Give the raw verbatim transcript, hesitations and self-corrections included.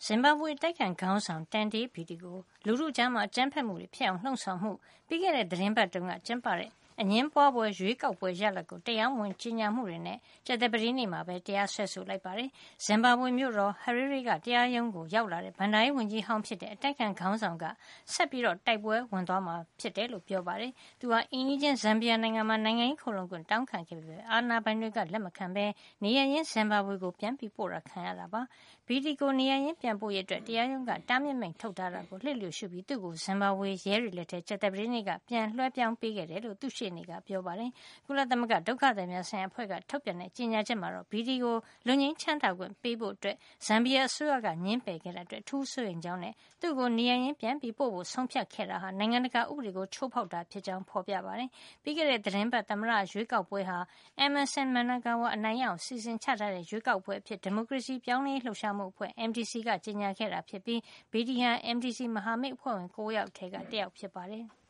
ဇင်ဘာဘွေတိုက်ခိုက်ခေါင်းဆောင်တန်တေးဘီတီကိုလူထုကြားမှာအကြမ်းဖက်မှုတွေဖြစ်အောင်လှုံ့ဆော်မှုပြီးခဲ့တဲ့သတင်းပတ်တုန်းကကျင်းပတဲ့အငင်းပွားပွဲရွေးကောက်ပွဲရလဒ်ကိုတရားဝင်ကြေညာမှုတွေနဲ့ကြာသပတေးနေ့မှာပဲတရားစွဲဆိုလိုက်ပါတယ်။ဇင်ဘာဘွေမြို့တော်ဟရီရီကတရားရုံးကိုရောက်လာတဲ့ဗန်ဒါရေးဝန်ကြီးဟောင်းဖြစ်တဲ့အတိုက်ခံခေါင်းဆောင်ကဆက်ပြီးတော့တိုက်ပွဲဝင်သွားမှာဖြစ်တယ်လို့ပြောပါတယ်။သူဟာအင်းကြီးချင်းဇမ်ဘီယာနိုင်ငံမှာနိုင်ငံရေးခိုလုံခွင့်တောင်းခံခဲ့ပြီးအာဏာပိုင်တွေကလက်မခံဘဲနေရရင်းဇင်ဘာဘွေကိုပြန်ပြီးပို့တာခံရတာပါ။ဘီတီကိုနေရရင်းပြန်ပို့ရတဲ့တရားရုံးကတားမြစ်မိန့်ထုတ်ထားတာကိုလှစ်လျူရှုပြီးသူ့ကိုဇင်ဘာဘွေရဲတွေလက်ထဲကြာသပတေးနေ့ကပြန်လွှဲပြောင်းပေးခဲ့တယ်လို့သူ့ရှေ့နေကပြောပါတယ်။ကုလသမဂ္ဂဒုက္ခသည်များဆိုင်ရာအဖွဲ့ကထုတ်ပြန်တဲ့ကြေညာချက်မှာတော့ဘီဒီကိုလွတ်ငြိမ်းချမ်းသာခွင့်ပေးဖို့အတွက်ဇမ်ဘီယာအစိုးရကညှင်းပယ်ခဲ့တဲ့အတွက်အထူးစိုးရိမ်ကြောင်းနဲ့သူ့ကိုနေရရင်ပြန်ပြီးပို့ဖို့ဆုံးဖြတ်ခဲ့တာဟာနိုင်ငံတကာဥပဒေကိုချိုးဖောက်တာဖြစ်ကြောင်းဖော်ပြပါတယ်။ပြီးခဲ့တဲ့သတင်းပတ်သမ္မတရွေးကောက်ပွဲဟာ Emmerson Mnangagwa အနိုင်ရအောင်စီစဉ်ချထားတဲ့ရွေးကောက်ပွဲအဖြစ်ဒီမိုကရေစီပြောင်းလဲလှုပ်ရှားမှုအဖွဲ့ M D C ကကြေညာခဲ့တာဖြစ်ပြီးဘီဒီဟာ M D C မဟာမိတ်အဖွဲ့ဝင်၉ယောက်ထဲကတယောက်ဖြစ်ပါတယ်။